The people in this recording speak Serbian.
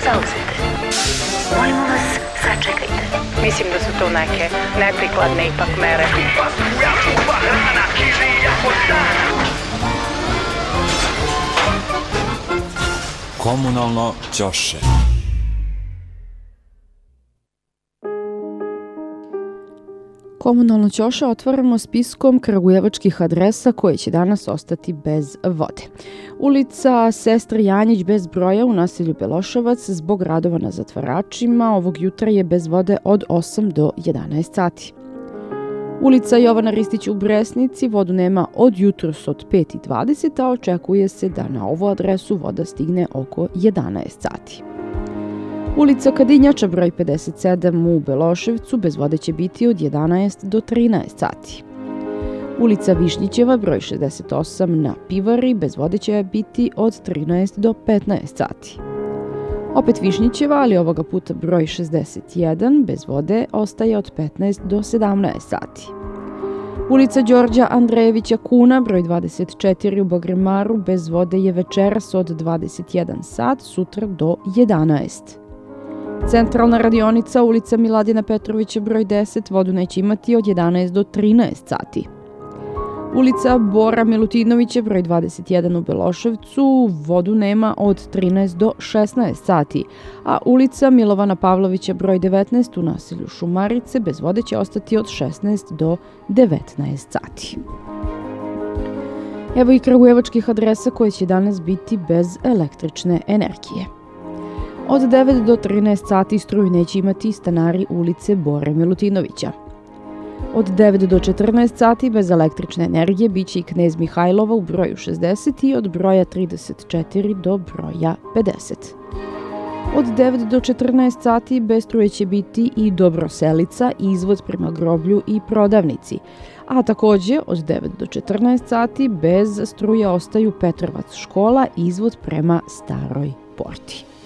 zauzete. Molimo vas, sačekajte. Mislim da su to neke neprikladne ipak mere. Komunalno ćoše. Komunalno ćoše otvaramo spiskom kragujevačkih adresa koje će danas ostati bez vode. Ulica Sestre Janjić bez broja u naselju Beloševac zbog radova na zatvaračima ovog jutra je bez vode od 8 do 11 sati. Ulica Jovana Ristić u Bresnici vodu nema od jutros od 5:20, a očekuje se da na ovu adresu voda stigne oko 11 sati. Ulica Kadinjača broj 57 u Beloševcu bez vode će biti od 11 do 13 sati. Ulica Višnjićeva broj 68 na Pivari bez vode će biti od 13 do 15 sati. Opet Višnjićeva, ali ovoga puta broj 61 bez vode ostaje od 15 do 17 sati. Ulica Đorđa Andrejevića Kuna broj 24 u Bogremaru bez vode je večeras od 21 sat, sutra do 11. Centralna radionica ulica Miladina Petrovića broj 10 vodu neće imati od 11 do 13 sati. Ulica Bora Milutinovića broj 21 u Beloševcu vodu nema od 13 do 16 sati, a ulica Milovana Pavlovića broj 19 u naselju Šumarice bez vode će ostati od 16 do 19 sati. Evo i kragujevačkih adresa koje će danas biti bez električne energije. Od 9 do 13 sati struju neće imati stanari ulice Bore Milutinovića. Od 9 do 14 sati bez električne energije biće i Knez Mihajlova u broju 60 i od broja 34 do broja 50. Od 9 do 14 sati bez struje će biti i Dobroselica, izvod prema groblju i prodavnici. A takođe od 9 do 14 sati bez struje ostaju Petrovac škola, izvod prema Staroj porti.